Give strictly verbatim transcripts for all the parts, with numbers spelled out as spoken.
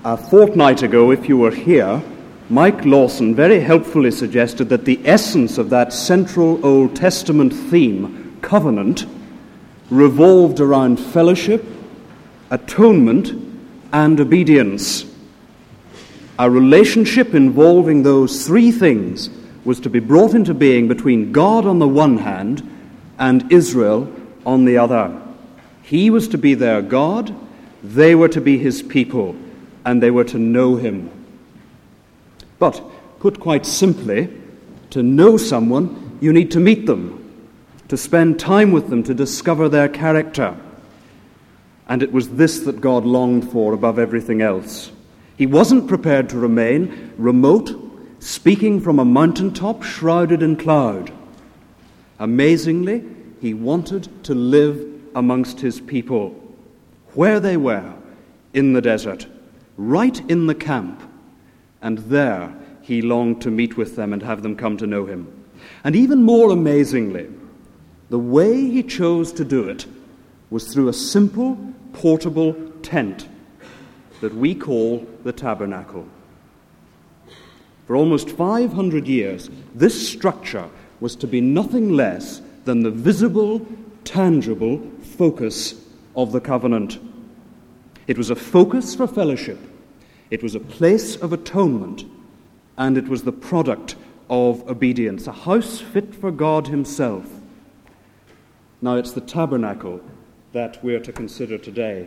A fortnight ago, if you were here, Mike Lawson very helpfully suggested that the essence of that central Old Testament theme, covenant, revolved around fellowship, atonement, and obedience. A relationship involving those three things was to be brought into being between God on the one hand and Israel on the other. He was to be their God, they were to be his people, and they were to know him. But, put quite simply, to know someone, you need to meet them, to spend time with them, to discover their character. And it was this that God longed for above everything else. He wasn't prepared to remain remote, speaking from a mountaintop shrouded in cloud. Amazingly, he wanted to live amongst his people, where they were, in the desert, right in the camp. And there he longed to meet with them and have them come to know him. And even more amazingly, the way he chose to do it was through a simple, portable tent that we call the tabernacle. For almost five hundred years, this structure was to be nothing less than the visible, tangible focus of the covenant. It was a focus for fellowship. It was a place of atonement, and it was the product of obedience, a house fit for God himself. Now it's the tabernacle that we're to consider today.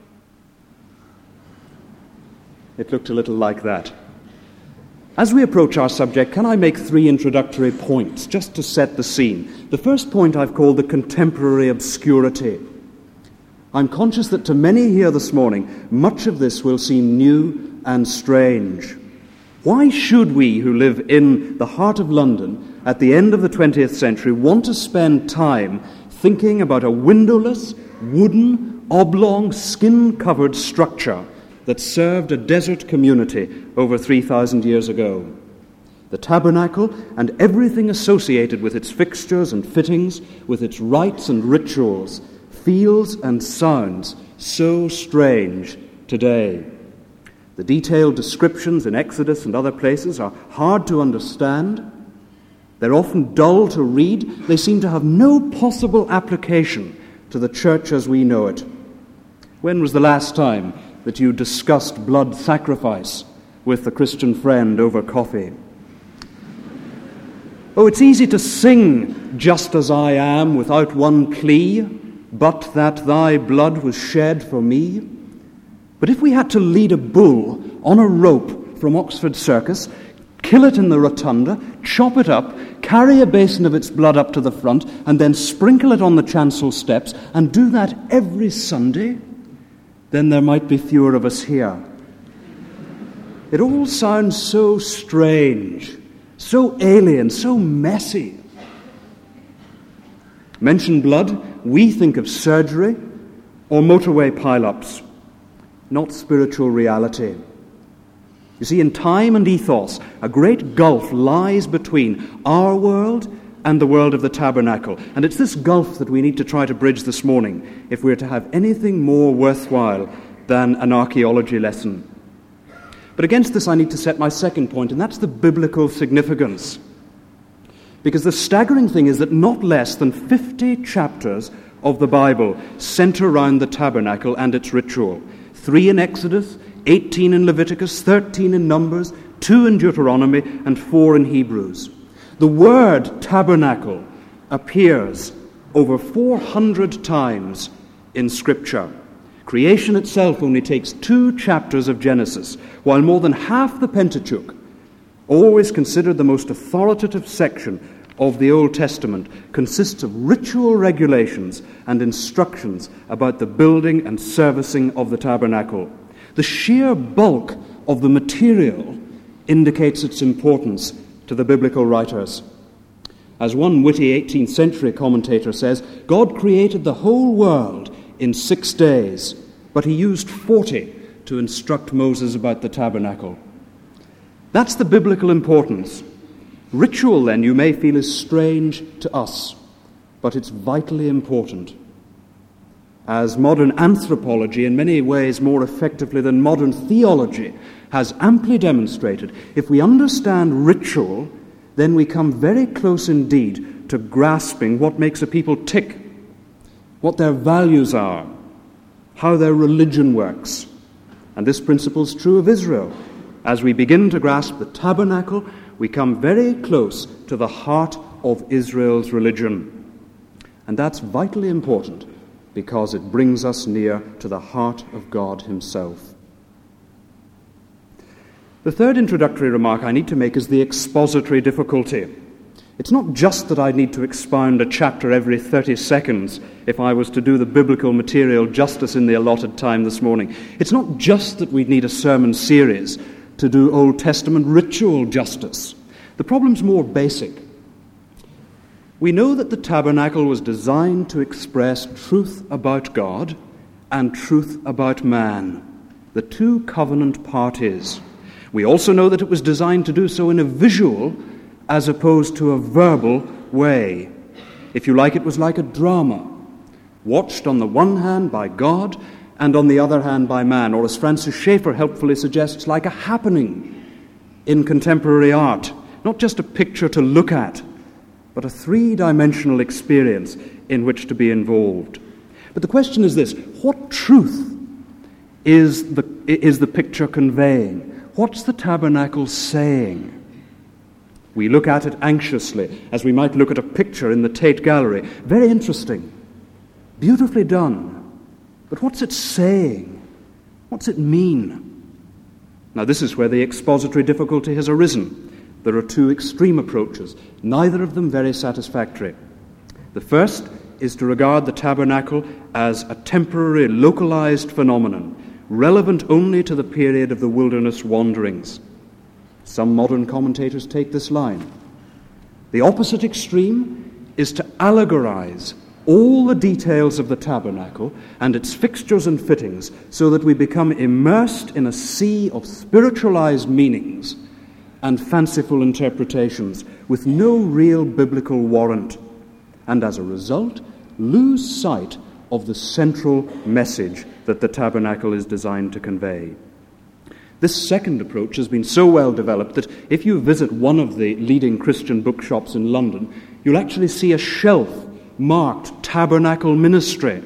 It looked a little like that. As we approach our subject, can I make three introductory points just to set the scene? The first point I've called the contemporary obscurity. I'm conscious that to many here this morning, much of this will seem new and strange. Why should we who live in the heart of London at the end of the twentieth century want to spend time thinking about a windowless, wooden, oblong, skin-covered structure that served a desert community over three thousand years ago? The tabernacle and everything associated with its fixtures and fittings, with its rites and rituals, feels and sounds so strange today. The detailed descriptions in Exodus and other places are hard to understand. They're often dull to read. They seem to have no possible application to the church as we know it. When was the last time that you discussed blood sacrifice with a Christian friend over coffee? Oh, it's easy to sing "Just as I am" without one plea, "But that thy blood was shed for me." But if we had to lead a bull on a rope from Oxford Circus, kill it in the rotunda, chop it up, carry a basin of its blood up to the front, and then sprinkle it on the chancel steps, and do that every Sunday, then there might be fewer of us here. It all sounds so strange, so alien, so messy. Mention blood, we think of surgery or motorway pile-ups, not spiritual reality. You see, in time and ethos, a great gulf lies between our world and the world of the tabernacle. And it's this gulf that we need to try to bridge this morning if we're to have anything more worthwhile than an archaeology lesson. But against this I need to set my second point, and that's the biblical significance. Because the staggering thing is that not less than fifty chapters of the Bible center around the tabernacle and its ritual. Three in Exodus, eighteen in Leviticus, thirteen in Numbers, two in Deuteronomy, and four in Hebrews. The word tabernacle appears over four hundred times in Scripture. Creation itself only takes two chapters of Genesis, while more than half the Pentateuch, always considered the most authoritative section of the Old Testament, consists of ritual regulations and instructions about the building and servicing of the tabernacle. The sheer bulk of the material indicates its importance to the biblical writers. As one witty eighteenth century commentator says, God created the whole world in six days, but he used forty to instruct Moses about the tabernacle. That's the biblical importance. Ritual, then, you may feel is strange to us, but it's vitally important. as modern anthropology, in many ways more effectively than modern theology, has amply demonstrated, if we understand ritual, then we come very close indeed to grasping what makes a people tick, what their values are, how their religion works. And this principle is true of Israel. As we begin to grasp the tabernacle, we come very close to the heart of Israel's religion. And that's vitally important, because it brings us near to the heart of God himself. The third introductory remark I need to make is the expository difficulty. It's not just that I need to expound a chapter every thirty seconds if I was to do the biblical material justice in the allotted time this morning. It's not just that we need a sermon series to do Old Testament ritual justice. The problem's more basic. We know that the tabernacle was designed to express truth about God and truth about man, the two covenant parties. We also know that it was designed to do so in a visual as opposed to a verbal way. If you like, it was like a drama, watched on the one hand by God and on the other hand by man, or as Francis Schaeffer helpfully suggests, like a happening in contemporary art, not just a picture to look at, but a three-dimensional experience in which to be involved. But the question is this: what truth is the, is the picture conveying? What's the tabernacle saying? We look at it anxiously, as we might look at a picture in the Tate Gallery. Very interesting, beautifully done. But what's it saying? What's it mean? Now, this is where the expository difficulty has arisen. There are two extreme approaches, neither of them very satisfactory. The first is to regard the tabernacle as a temporary, localized phenomenon, relevant only to the period of the wilderness wanderings. Some modern commentators take this line. The opposite extreme is to allegorize all the details of the tabernacle and its fixtures and fittings so that we become immersed in a sea of spiritualized meanings and fanciful interpretations with no real biblical warrant, and as a result lose sight of the central message that the tabernacle is designed to convey. This second approach has been so well developed that if you visit one of the leading Christian bookshops in London, you'll actually see a shelf marked Tabernacle Ministry.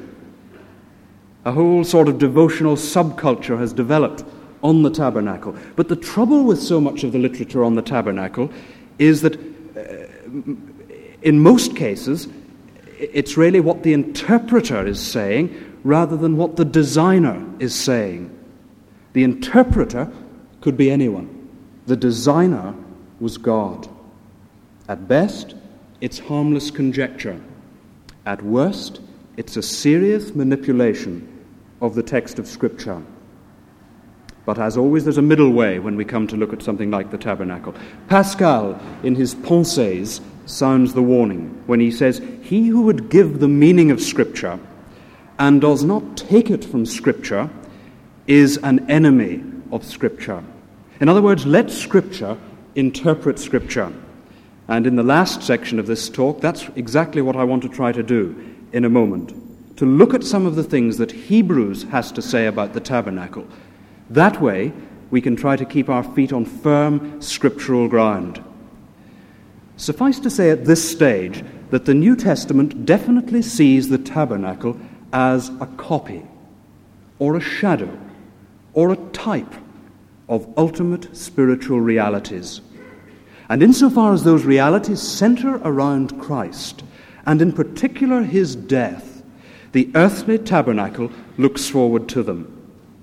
A whole sort of devotional subculture has developed on the tabernacle. But the trouble with so much of the literature on the tabernacle is that uh, in most cases it's really what the interpreter is saying rather than what the designer is saying. The interpreter could be anyone. The designer was God. At best, it's harmless conjecture. At worst, it's a serious manipulation of the text of Scripture. But as always, there's a middle way when we come to look at something like the tabernacle. Pascal, in his Pensées, sounds the warning when he says, "He who would give the meaning of Scripture and does not take it from Scripture is an enemy of Scripture." In other words, let Scripture interpret Scripture. And in the last section of this talk, that's exactly what I want to try to do in a moment, to look at some of the things that Hebrews has to say about the tabernacle. That way, we can try to keep our feet on firm scriptural ground. Suffice to say at this stage that the New Testament definitely sees the tabernacle as a copy, or a shadow, or a type of ultimate spiritual realities. And insofar as those realities center around Christ, and in particular his death, the earthly tabernacle looks forward to them.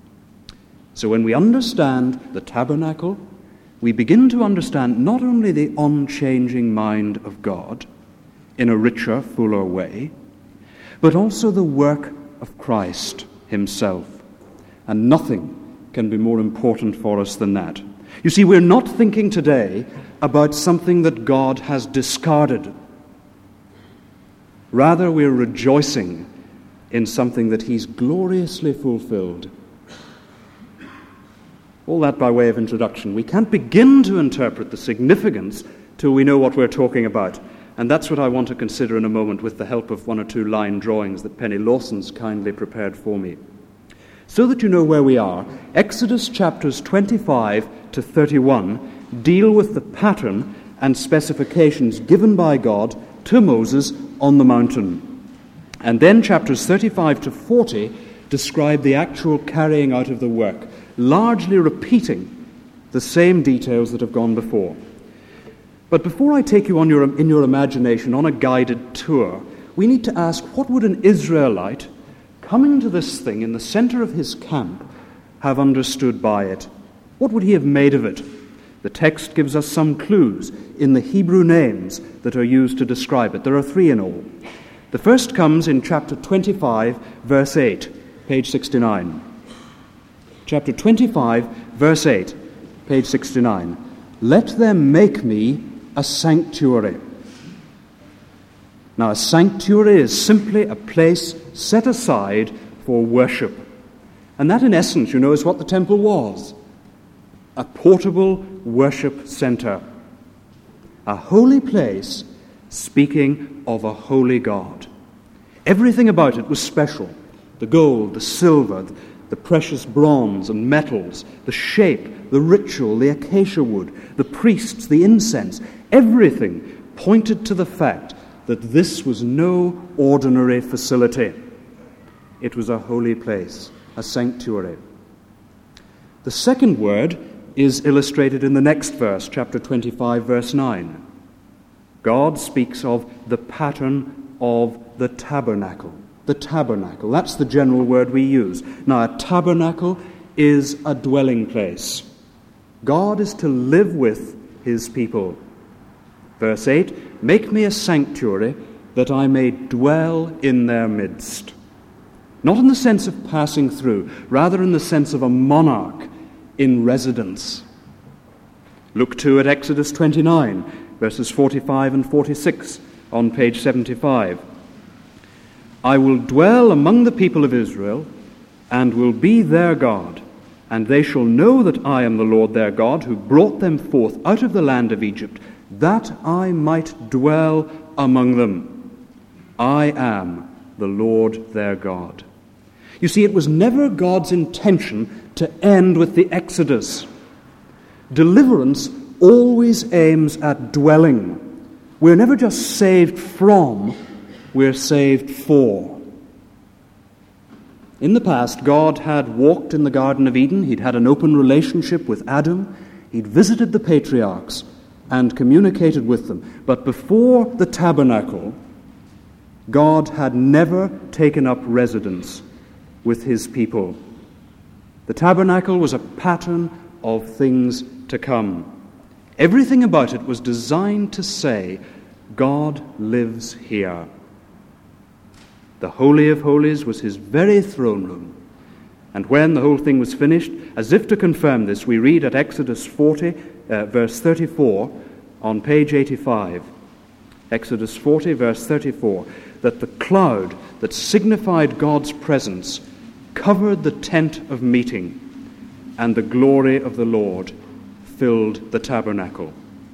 So when we understand the tabernacle, we begin to understand not only the unchanging mind of God in a richer, fuller way, but also the work of Christ himself. And nothing can be more important for us than that. You see, we're not thinking today about something that God has discarded. Rather, we're rejoicing in something that he's gloriously fulfilled. All that by way of introduction. We can't begin to interpret the significance till we know what we're talking about. And that's what I want to consider in a moment with the help of one or two line drawings that Penny Lawson's kindly prepared for me. So that you know where we are, Exodus chapters twenty-five to thirty-one deal with the pattern and specifications given by God to Moses on the mountain. And then chapters thirty-five to forty describe the actual carrying out of the work, largely repeating the same details that have gone before. But before I take you on your, in your imagination on a guided tour, we need to ask, what would an Israelite coming to this thing in the center of his camp have understood by it? What would he have made of it? The text gives us some clues in the Hebrew names that are used to describe it. There are three in all. The first comes in chapter twenty-five, verse eight, page sixty-nine. Chapter twenty-five, verse eight, page sixty-nine. Let them make me a sanctuary. Now, a sanctuary is simply a place set aside for worship. And that, in essence, you know, is what the temple was. A portable worship center. A holy place speaking of a holy God. Everything about it was special. The gold, the silver, the precious bronze and metals, the shape, the ritual, the acacia wood, the priests, the incense, everything pointed to the fact that this was no ordinary facility. It was a holy place, a sanctuary. The second word is illustrated in the next verse, chapter twenty-five, verse nine. God speaks of the pattern of the tabernacle. The tabernacle, that's the general word we use. Now, a tabernacle is a dwelling place. God is to live with his people. Verse eight, make me a sanctuary that I may dwell in their midst. Not in the sense of passing through, rather in the sense of a monarch in residence. Look too at Exodus twenty-nine, verses forty-five and forty-six on page seventy-five. I will dwell among the people of Israel and will be their God, and they shall know that I am the Lord their God, who brought them forth out of the land of Egypt, that I might dwell among them. I am the Lord their God. You see, it was never God's intention to end with the Exodus. Deliverance always aims at dwelling. We're never just saved from, we're saved for. In the past, God had walked in the Garden of Eden. He'd had an open relationship with Adam. He'd visited the patriarchs and communicated with them. But before the tabernacle, God had never taken up residence with his people. The tabernacle was a pattern of things to come. Everything about it was designed to say, God lives here. The Holy of Holies was his very throne room. And when the whole thing was finished, as if to confirm this, we read at Exodus forty, uh, verse thirty-four, on page eighty-five. Exodus forty, verse thirty-four, that the cloud that signified God's presence covered the tent of meeting, and the glory of the Lord filled the tabernacle.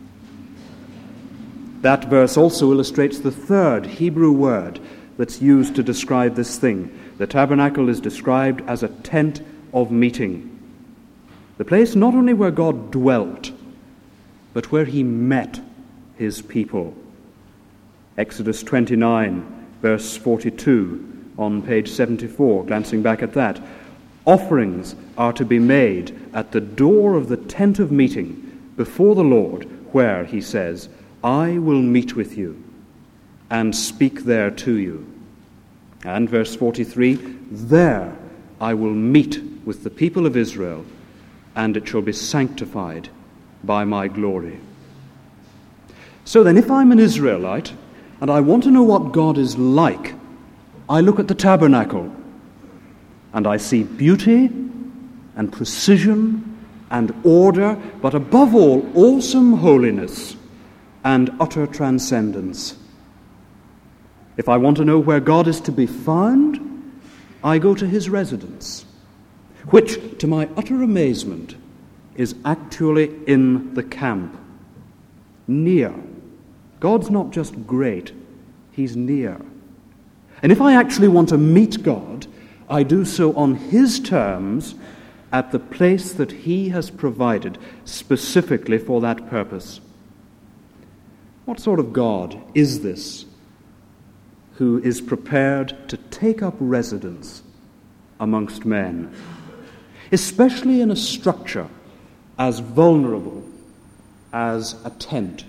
That verse also illustrates the third Hebrew word that's used to describe this thing. The tabernacle is described as a tent of meeting. The place not only where God dwelt, but where he met his people. Exodus twenty-nine, verse forty-two, on page seventy-four, glancing back at that. Offerings are to be made at the door of the tent of meeting before the Lord, where, he says, I will meet with you and speak there to you. And verse forty-three, there I will meet with the people of Israel, and it shall be sanctified by my glory. So then, if I'm an Israelite, and I want to know what God is like, I look at the tabernacle, and I see beauty and precision and order, but above all, awesome holiness and utter transcendence. If I want to know where God is to be found, I go to his residence, which, to my utter amazement, is actually in the camp, near God's not just great, he's near. And if I actually want to meet God, I do so on his terms at the place that he has provided specifically for that purpose. What sort of God is this who is prepared to take up residence amongst men, especially in a structure as vulnerable as a tent,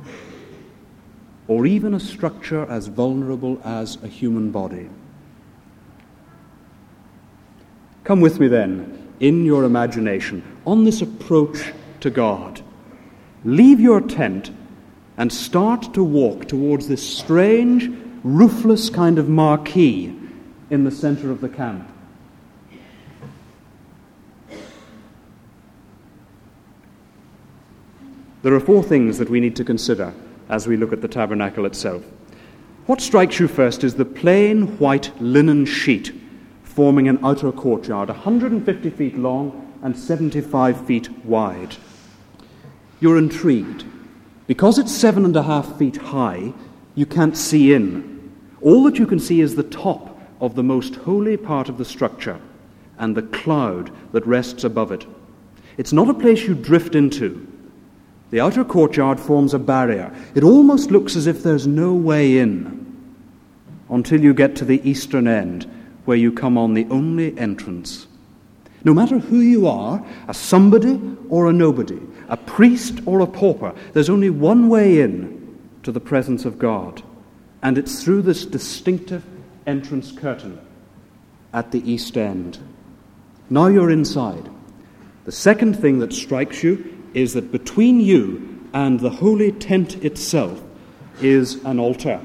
or even a structure as vulnerable as a human body? Come with me then, in your imagination, on this approach to God. Leave your tent and start to walk towards this strange, roofless kind of marquee in the center of the camp. There are four things that we need to consider as we look at the tabernacle itself. What strikes you first is the plain white linen sheet forming an outer courtyard, one hundred fifty feet long and seventy-five feet wide. You're intrigued. Because it's seven and a half feet high, you can't see in. All that you can see is the top of the most holy part of the structure and the cloud that rests above it. It's not a place you drift into. The outer courtyard forms a barrier. It almost looks as if there's no way in until you get to the eastern end, where you come on the only entrance. No matter who you are, a somebody or a nobody, a priest or a pauper, there's only one way in to the presence of God, and it's through this distinctive entrance curtain at the east end. Now you're inside. The second thing that strikes you is that between you and the holy tent itself is an altar.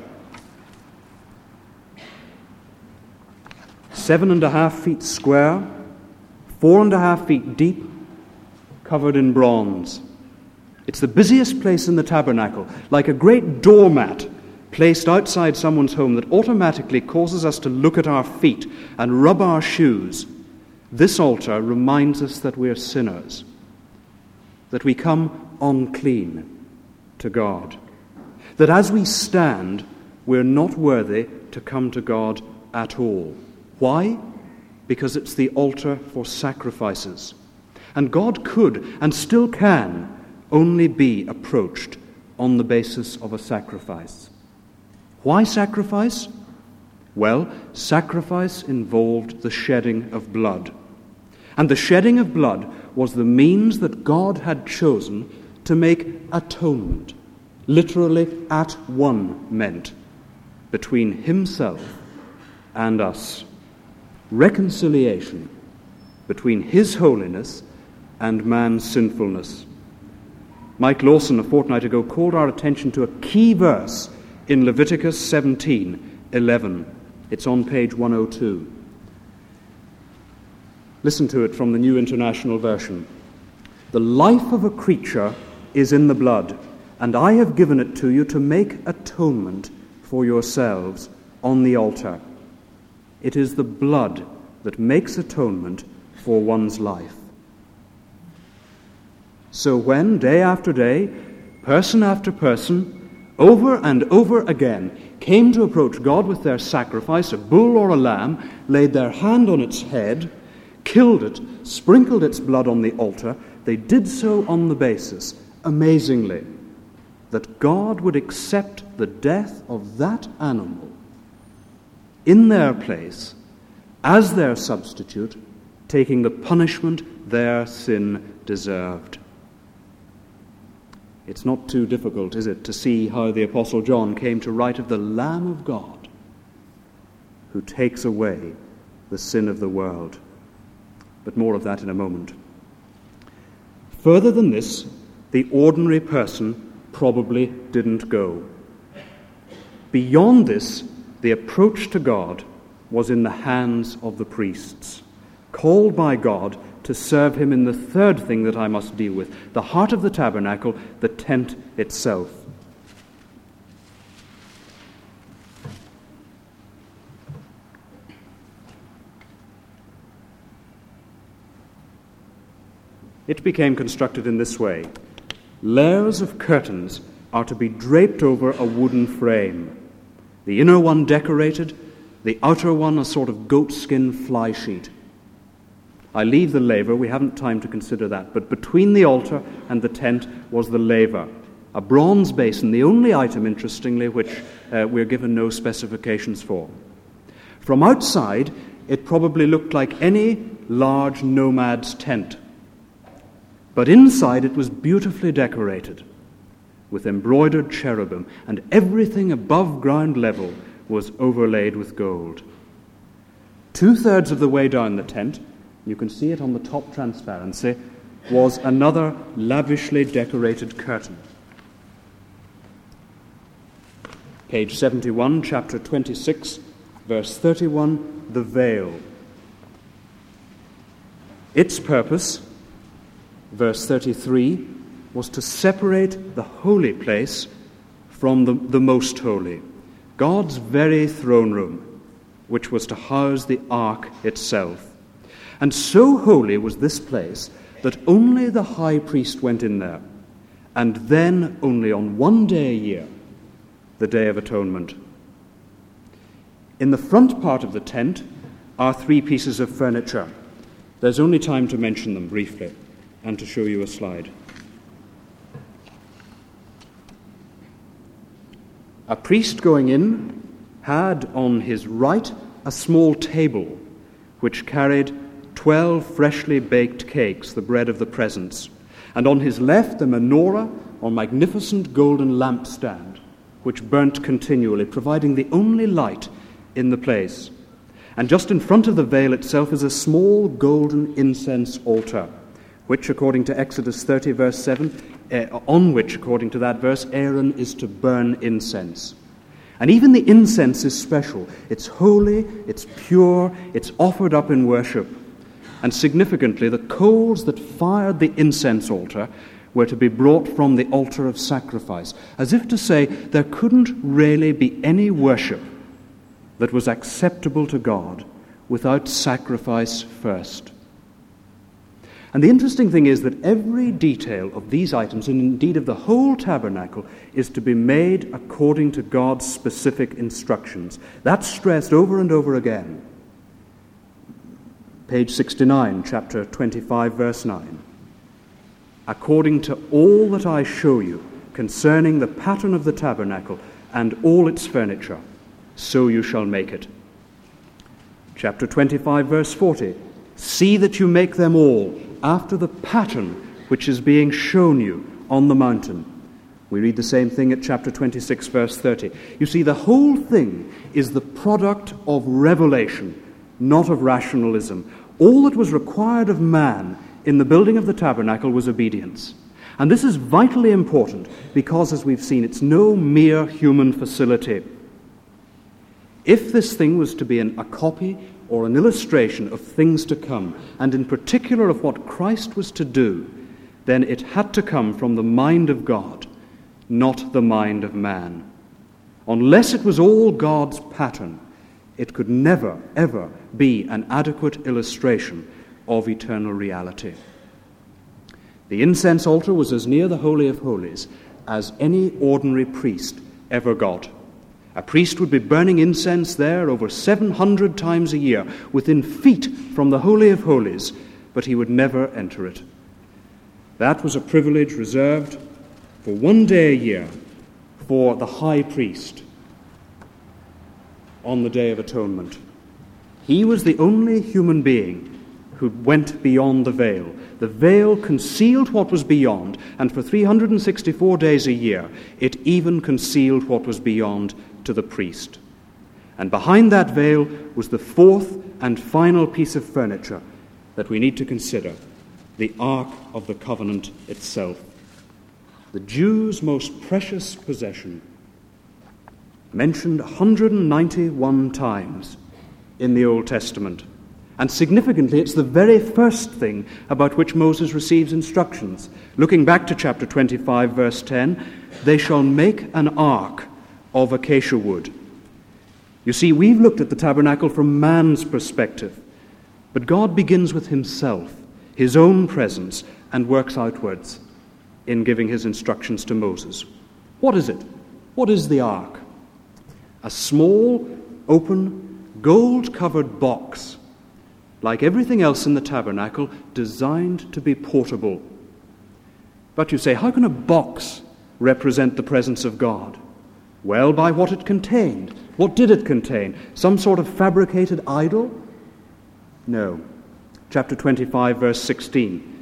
Seven and a half feet square, four and a half feet deep, covered in bronze. It's the busiest place in the tabernacle, like a great doormat placed outside someone's home that automatically causes us to look at our feet and rub our shoes. This altar reminds us that we're sinners, that we come unclean to God, that as we stand, we're not worthy to come to God at all. Why? Because it's the altar for sacrifices. And God could, and still can, only be approached on the basis of a sacrifice. Why sacrifice? Well, sacrifice involved the shedding of blood. And the shedding of blood was the means that God had chosen to make atonement, literally at one meant, between himself and us. Reconciliation between his holiness and man's sinfulness. Mike Lawson, a fortnight ago, called our attention to a key verse in Leviticus seventeen eleven. It's on page one oh two. Listen to it from the New International Version. The life of a creature is in the blood, and I have given it to you to make atonement for yourselves on the altar. It is the blood that makes atonement for one's life. So when, day after day, person after person, over and over again, came to approach God with their sacrifice, a bull or a lamb, laid their hand on its head, killed it, sprinkled its blood on the altar, they did so on the basis, amazingly, that God would accept the death of that animal in their place, as their substitute, taking the punishment their sin deserved. It's not too difficult, is it, to see how the Apostle John came to write of the Lamb of God who takes away the sin of the world. But more of that in a moment. Further than this, the ordinary person probably didn't go. Beyond this, the approach to God was in the hands of the priests, called by God to serve him in the third thing that I must deal with, the heart of the tabernacle, the tent itself. It became constructed in this way. Layers of curtains are to be draped over a wooden frame, the inner one decorated, the outer one a sort of goatskin fly sheet. I leave the laver, we haven't time to consider that, but between the altar and the tent was the laver, a bronze basin, the only item, interestingly, which uh, we're given no specifications for. From outside, it probably looked like any large nomad's tent, but inside it was beautifully decorated with embroidered cherubim, and everything above ground level was overlaid with gold. Two-thirds of the way down the tent, you can see it on the top transparency, was another lavishly decorated curtain. Page seventy-one, chapter twenty-six, verse thirty-one, the veil. Its purpose, verse thirty-three, was to separate the holy place from the, the most holy, God's very throne room, which was to house the ark itself. And so holy was this place that only the high priest went in there, and then only on one day a year, the Day of Atonement. In the front part of the tent are three pieces of furniture. There's only time to mention them briefly and to show you a slide. A priest going in had on his right a small table which carried twelve freshly baked cakes, the bread of the presence, and on his left a menorah or magnificent golden lampstand which burnt continually, providing the only light in the place. And just in front of the veil itself is a small golden incense altar, which, according to Exodus thirty, verse seven, uh, on which, according to that verse, Aaron is to burn incense. And even the incense is special. It's holy, it's pure, it's offered up in worship. And significantly, the coals that fired the incense altar were to be brought from the altar of sacrifice, as if to say there couldn't really be any worship that was acceptable to God without sacrifice first. And the interesting thing is that every detail of these items, and indeed of the whole tabernacle, is to be made according to God's specific instructions. That's stressed over and over again. Page sixty-nine, chapter twenty-five, verse nine. According to all that I show you concerning the pattern of the tabernacle and all its furniture, so you shall make it. Chapter twenty-five, verse forty. See that you make them all after the pattern which is being shown you on the mountain. We read the same thing at chapter twenty-six, verse thirty. You see, the whole thing is the product of revelation, not of rationalism. All that was required of man in the building of the tabernacle was obedience. And this is vitally important because, as we've seen, it's no mere human facility. If this thing was to be an, a copy or an illustration of things to come, and in particular of what Christ was to do, then it had to come from the mind of God, not the mind of man. Unless it was all God's pattern, it could never, ever be an adequate illustration of eternal reality. The incense altar was as near the Holy of Holies as any ordinary priest ever got. A priest would be burning incense there over seven hundred times a year, within feet from the Holy of Holies, but he would never enter it. That was a privilege reserved for one day a year for the high priest on the Day of Atonement. He was the only human being who went beyond the veil. The veil concealed what was beyond, and for three hundred sixty-four days a year, it even concealed what was beyond to the priest. And behind that veil was the fourth and final piece of furniture that we need to consider, the Ark of the Covenant itself. The Jews' most precious possession, mentioned one hundred ninety-one times in the Old Testament. And significantly, it's the very first thing about which Moses receives instructions. Looking back to chapter twenty-five, verse ten, they shall make an ark of acacia wood. You see, we've looked at the tabernacle from man's perspective, but God begins with himself, his own presence, and works outwards in giving his instructions to Moses. What is it? What is the ark? A small, open, gold-covered box, like everything else in the tabernacle, designed to be portable. But you say, how can a box represent the presence of God? Well, by what it contained. What did it contain? Some sort of fabricated idol? No. Chapter twenty-five, verse sixteen.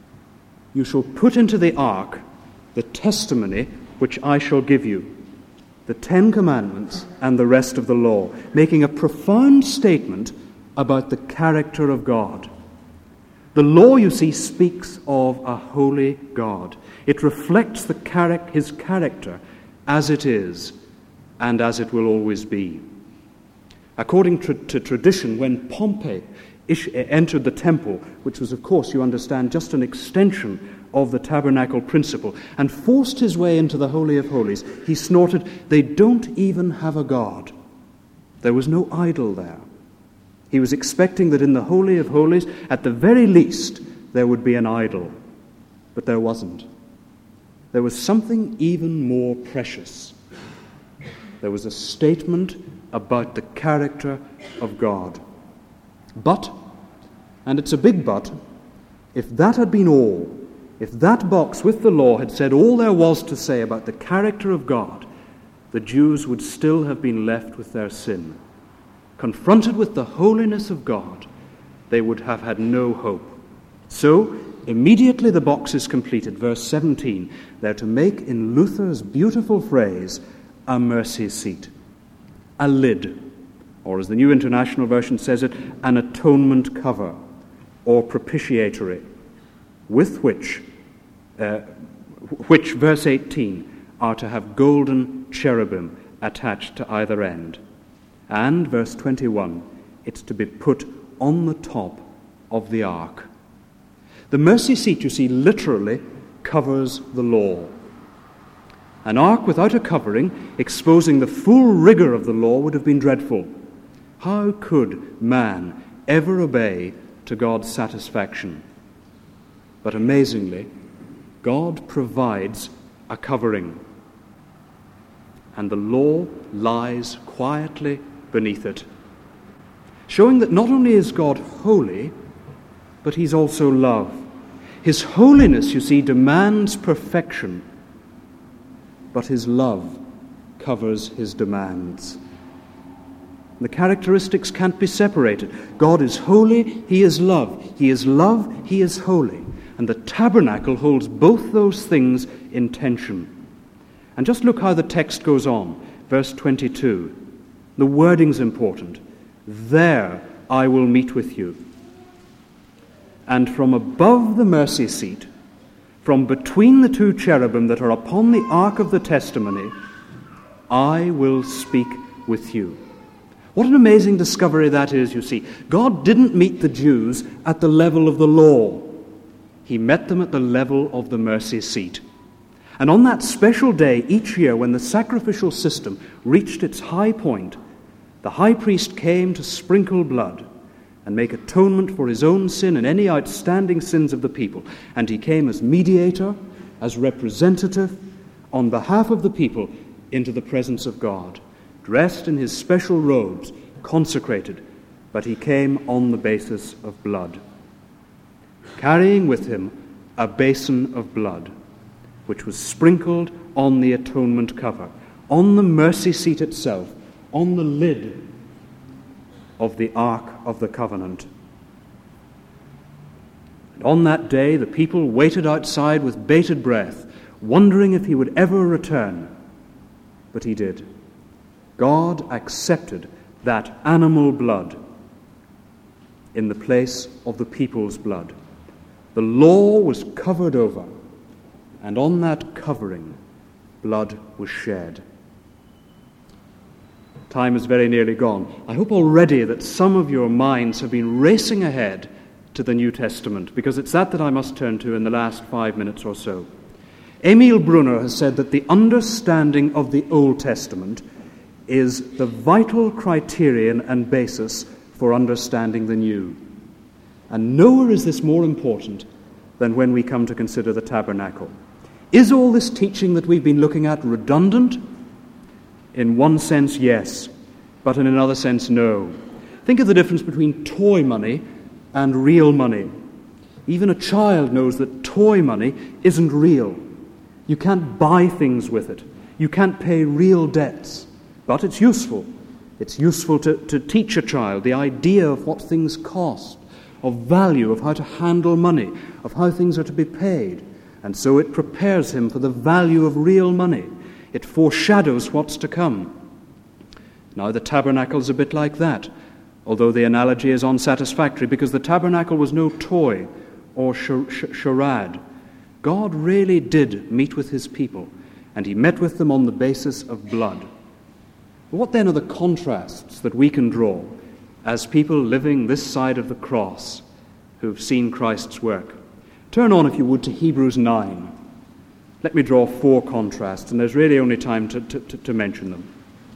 You shall put into the ark the testimony which I shall give you, the Ten Commandments and the rest of the law, making a profound statement about the character of God. The law, you see, speaks of a holy God. It reflects the charac- his character as it is and as it will always be. According to, to tradition, when Pompey ish- entered the temple, which was, of course, you understand, just an extension of the tabernacle principle, and forced his way into the Holy of Holies, he snorted, "They don't even have a God." There was no idol there. He was expecting that in the Holy of Holies, at the very least, there would be an idol. But there wasn't. There was something even more precious. There was a statement about the character of God. But, and it's a big but, if that had been all, if that box with the law had said all there was to say about the character of God, the Jews would still have been left with their sin. Confronted with the holiness of God, they would have had no hope. So, immediately the box is completed. Verse seventeen, they're to make, in Luther's beautiful phrase, a mercy seat, a lid, or as the New International Version says it, an atonement cover, or propitiatory, with which, uh, which, verse eighteen, are to have golden cherubim attached to either end. And, verse twenty-one, it's to be put on the top of the ark. The mercy seat, you see, literally covers the law. An ark without a covering, exposing the full rigor of the law, would have been dreadful. How could man ever obey to God's satisfaction? But amazingly, God provides a covering, and the law lies quietly beneath it, showing that not only is God holy, but he's also love. His holiness, you see, demands perfection, but his love covers his demands. The characteristics can't be separated. God is holy, he is love. He is love, he is holy. And the tabernacle holds both those things in tension. And just look how the text goes on. Verse twenty-two. The wording's important. There I will meet with you. And from above the mercy seat, from between the two cherubim that are upon the ark of the testimony, I will speak with you. What an amazing discovery that is, you see. God didn't meet the Jews at the level of the law. He met them at the level of the mercy seat. And on that special day each year when the sacrificial system reached its high point, the high priest came to sprinkle blood and make atonement for his own sin and any outstanding sins of the people. And he came as mediator, as representative, on behalf of the people into the presence of God, dressed in his special robes, consecrated, but he came on the basis of blood, carrying with him a basin of blood, which was sprinkled on the atonement cover, on the mercy seat itself, on the lid of the Ark of the Covenant. And on that day, the people waited outside with bated breath, wondering if he would ever return. But he did. God accepted that animal blood in the place of the people's blood. The law was covered over, and on that covering, blood was shed. Time is very nearly gone. I hope already that some of your minds have been racing ahead to the New Testament, because it's that that I must turn to in the last five minutes or so. Emil Brunner has said that the understanding of the Old Testament is the vital criterion and basis for understanding the New. And nowhere is this more important than when we come to consider the tabernacle. Is all this teaching that we've been looking at redundant? In one sense, yes, but in another sense, no. Think of the difference between toy money and real money. Even a child knows that toy money isn't real. You can't buy things with it. You can't pay real debts. But it's useful. It's useful to, to teach a child the idea of what things cost, of value, of how to handle money, of how things are to be paid. And so it prepares him for the value of real money. It foreshadows what's to come. Now, the tabernacle's a bit like that, although the analogy is unsatisfactory, because the tabernacle was no toy or charade. God really did meet with his people, and he met with them on the basis of blood. What then are the contrasts that we can draw as people living this side of the cross who've seen Christ's work? Turn on, if you would, to Hebrews nine. Let me draw four contrasts, and there's really only time to, to, to mention them.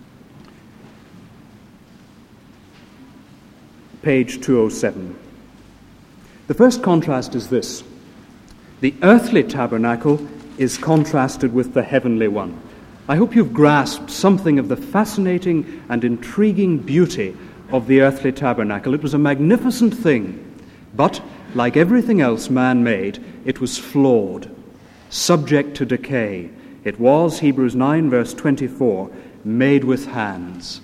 Page two oh seven. The first contrast is this. The earthly tabernacle is contrasted with the heavenly one. I hope you've grasped something of the fascinating and intriguing beauty of the earthly tabernacle. It was a magnificent thing, but like everything else man-made, it was flawed, subject to decay. It was, Hebrews nine, verse twenty-four, made with hands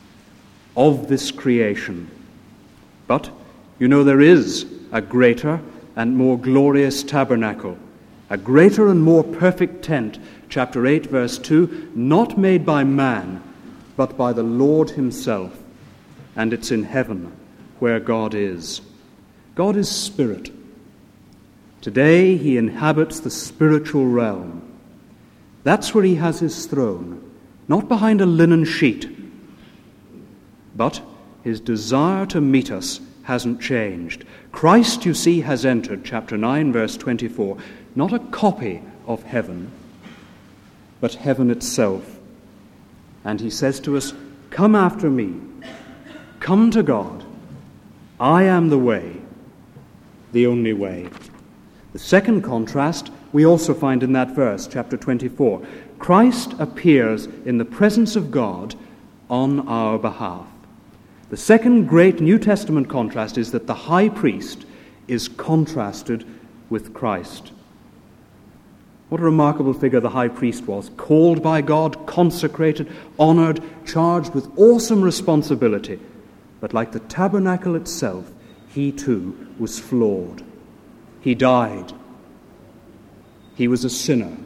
of this creation. But, you know, there is a greater and more glorious tabernacle, a greater and more perfect tent, chapter eight, verse two, not made by man, but by the Lord himself, and it's in heaven where God is. God is spirit. Today he inhabits the spiritual realm. That's where he has his throne, not behind a linen sheet. But his desire to meet us hasn't changed. Christ, you see, has entered, chapter nine, verse twenty-four, not a copy of heaven, but heaven itself. And he says to us, come after me. Come to God. I am the way, the only way. The second contrast we also find in that verse, chapter twenty-four. Christ appears in the presence of God on our behalf. The second great New Testament contrast is that the high priest is contrasted with Christ. What a remarkable figure the high priest was, called by God, consecrated, honored, charged with awesome responsibility. But like the tabernacle itself, he too was flawed. He died. He was a sinner.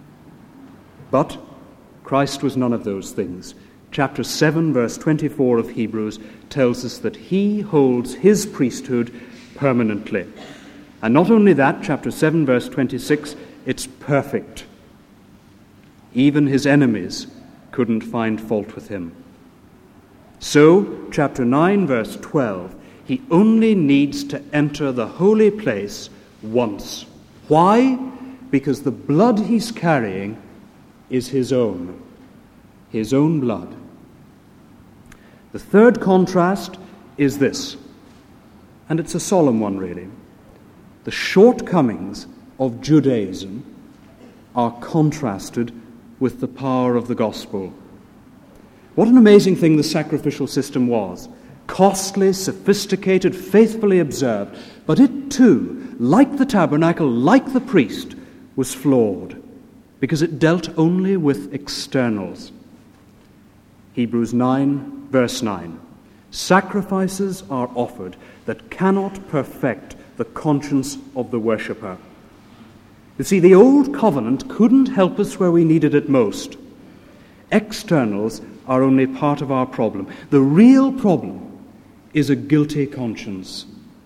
But Christ was none of those things. Chapter seven, verse twenty-four of Hebrews tells us that he holds his priesthood permanently. And not only that, chapter seven, verse twenty-six, it's perfect. Even his enemies couldn't find fault with him. So, chapter nine, verse twelve, he only needs to enter the holy place once. Why? Because the blood he's carrying is his own. His own blood. The third contrast is this, and it's a solemn one really. The shortcomings of Judaism are contrasted with the power of the gospel. What an amazing thing the sacrificial system was. Costly, sophisticated, faithfully observed, but it too, like the tabernacle, like the priest, was flawed, because it dealt only with externals. Hebrews nine, verse nine. Sacrifices are offered that cannot perfect the conscience of the worshipper. You see, the old covenant couldn't help us where we needed it most. Externals are only part of our problem. The real problem is a guilty conscience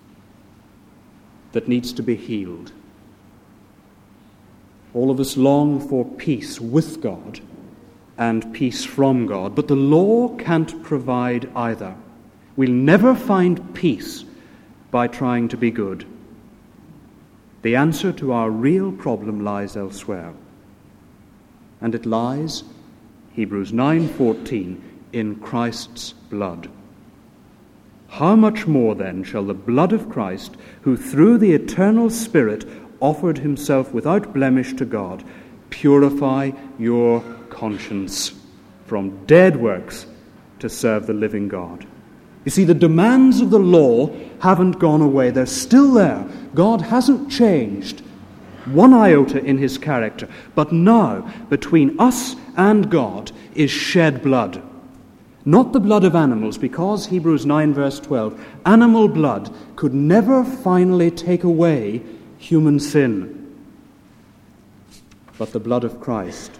that needs to be healed. All of us long for peace with God and peace from God, but the law can't provide either. We'll never find peace by trying to be good. The answer to our real problem lies elsewhere. And it lies, Hebrews nine fourteen, in Christ's blood. How much more then shall the blood of Christ, who through the eternal Spirit offered himself without blemish to God, purify your conscience from dead works to serve the living God. You see, the demands of the law haven't gone away. They're still there. God hasn't changed one iota in his character. But now, between us and God is shed blood. Not the blood of animals, because, Hebrews nine verse twelve, animal blood could never finally take away human sin. But the blood of Christ,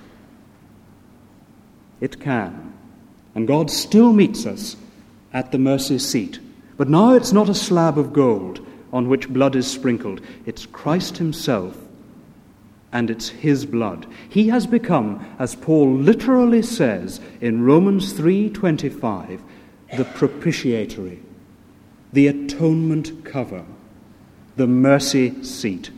it can. And God still meets us at the mercy seat. But now it's not a slab of gold on which blood is sprinkled. It's Christ himself, and it's his blood. He has become, as Paul literally says in Romans three twenty-five, the propitiatory, the atonement cover, the mercy seat.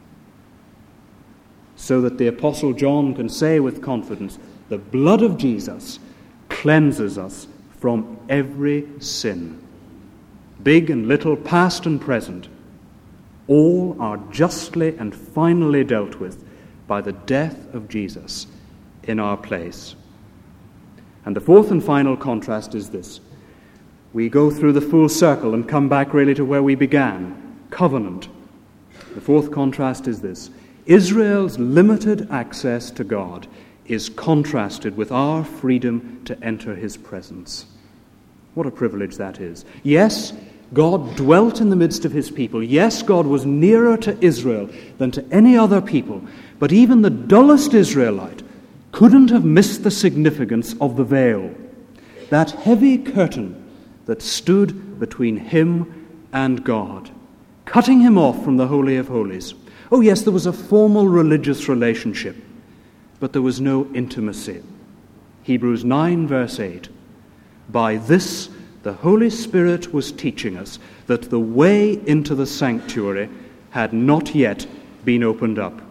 So that the Apostle John can say with confidence, the blood of Jesus cleanses us from every sin. Big and little, past and present, all are justly and finally dealt with by the death of Jesus in our place. And the fourth and final contrast is this. We go through the full circle and come back really to where we began, covenant. The fourth contrast is this. Israel's limited access to God is contrasted with our freedom to enter his presence. What a privilege that is. Yes, God dwelt in the midst of his people. Yes, God was nearer to Israel than to any other people. But even the dullest Israelite couldn't have missed the significance of the veil, that heavy curtain that stood between him and God, cutting him off from the Holy of Holies. Oh yes, there was a formal religious relationship, but there was no intimacy. Hebrews nine verse eight. By this the Holy Spirit was teaching us that the way into the sanctuary had not yet been opened up.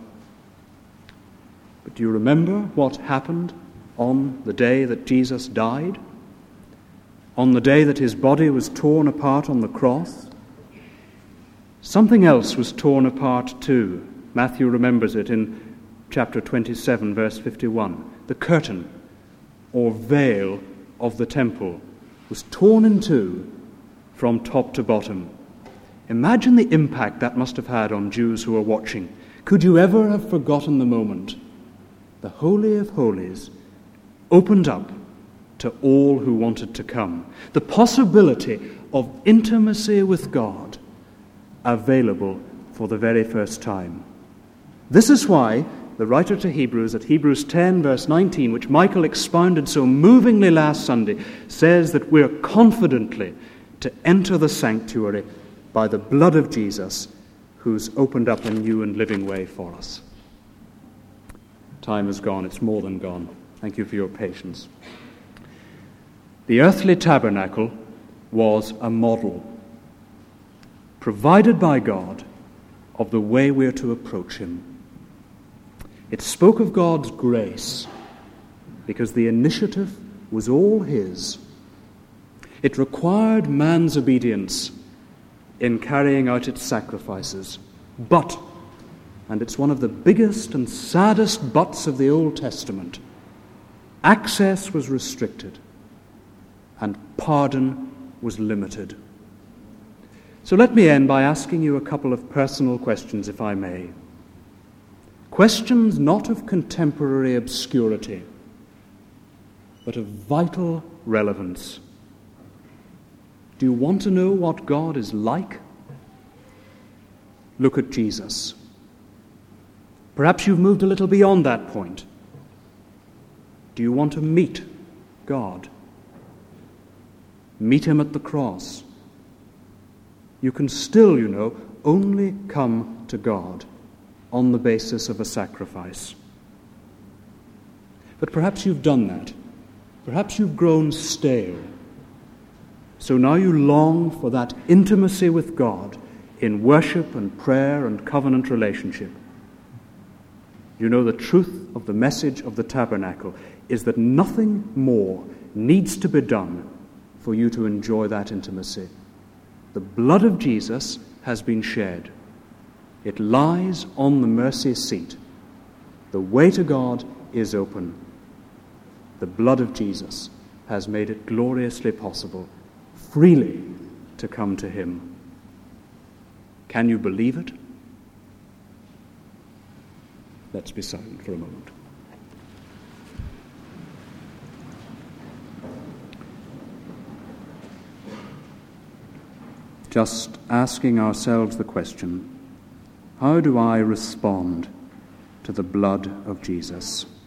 But do you remember what happened on the day that Jesus died? On the day that his body was torn apart on the cross? Something else was torn apart too. Matthew remembers it in chapter twenty-seven, verse fifty-one. The curtain or veil of the temple was torn in two from top to bottom. Imagine the impact that must have had on Jews who were watching. Could you ever have forgotten the moment? The Holy of Holies opened up to all who wanted to come. The possibility of intimacy with God available for the very first time. This is why the writer to Hebrews at Hebrews ten verse nineteen, which Michael expounded so movingly last Sunday, says that we're confidently to enter the sanctuary by the blood of Jesus, who's opened up a new and living way for us. Time is gone. It's more than gone. Thank you for your patience. The earthly tabernacle was a model provided by God of the way we're to approach him. It spoke of God's grace because the initiative was all his. It required man's obedience in carrying out its sacrifices. But, and it's one of the biggest and saddest buts of the Old Testament, access was restricted and pardon was limited. So let me end by asking you a couple of personal questions, if I may. Questions not of contemporary obscurity, but of vital relevance. Do you want to know what God is like? Look at Jesus. Perhaps you've moved a little beyond that point. Do you want to meet God? Meet him at the cross. You can still, you know, only come to God on the basis of a sacrifice. But perhaps you've done that. Perhaps you've grown stale. So now you long for that intimacy with God in worship and prayer and covenant relationship. You know the truth of the message of the tabernacle is that nothing more needs to be done for you to enjoy that intimacy. The blood of Jesus has been shed. It lies on the mercy seat. The way to God is open. The blood of Jesus has made it gloriously possible freely to come to him. Can you believe it? Let's be silent for a moment. Just asking ourselves the question, how do I respond to the blood of Jesus?